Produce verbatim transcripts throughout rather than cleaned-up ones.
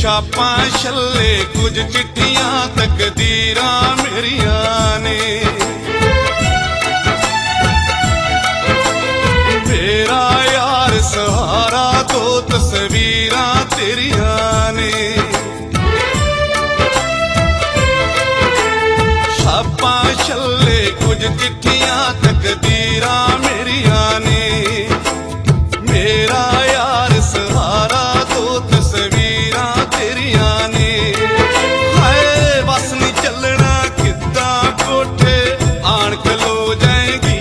छापां छल्ले कुछ चिट्ठियां तकदीरां मेरियां ने। मेरा यार सहारा तो तस्वीरां तेरियां ने। छापां छल्ले कुछ चिट्ठियां तकदीरां मेरियां ने। मेरा यार सहारा तो तस्वीरां तेरियां ने। हाय बस नहीं चलना किद्दां कोठे आण खलो जाएगी।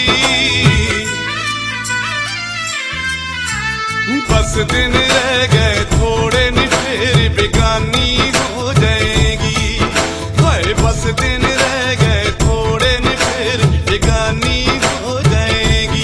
बस दिन रह गए थोड़े नी फिर बेगानी हो जाएगी। हाय बस दिन रह गए थोड़े नी फिर बेगानी हो जाएगी।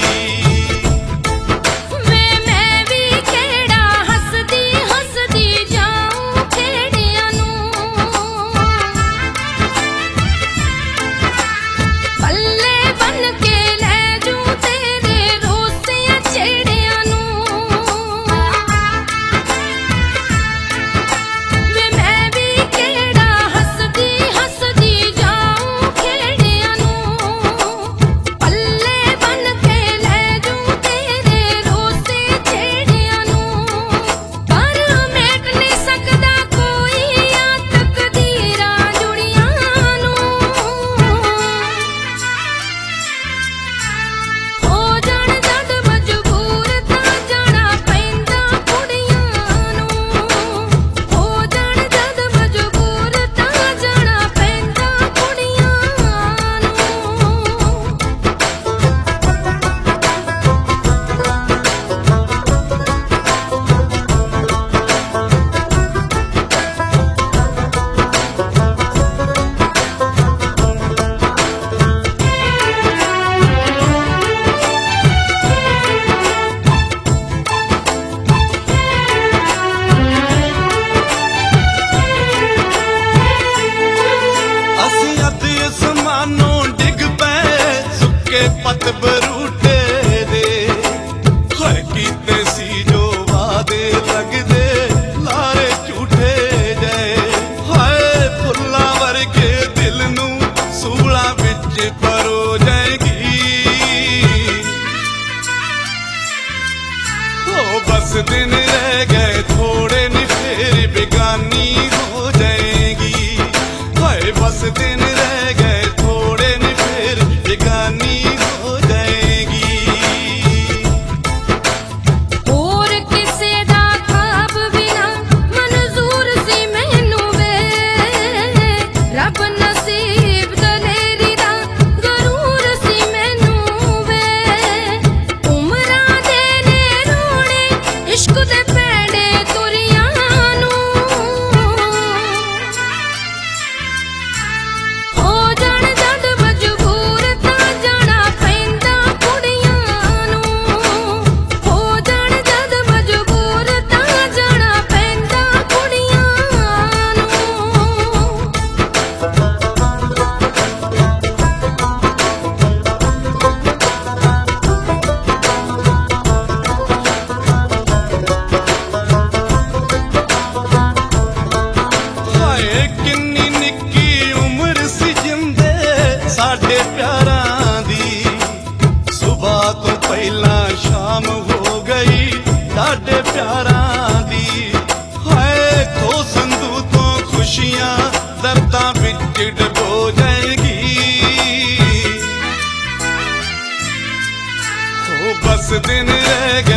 पत बरूटे दे हाय कीते सी जो वादे लगदे लारे झूठे जाए। हाय फुल्लां वर्गे दिल नू सूलां विच परो जाएगी। ओ बस दिन रह गए थोड़े नी फिर बेगानी हो जाएगी। हाय बस दिन रह गए थोड़े नी फिर बेगानी साडे प्यारां दी सुबह तो पहला शाम हो गई साडे प्यारां दी। हाय तो संदू तो खुशियां दर्दां विच डबो जाएगी। हो बस दिन रह गए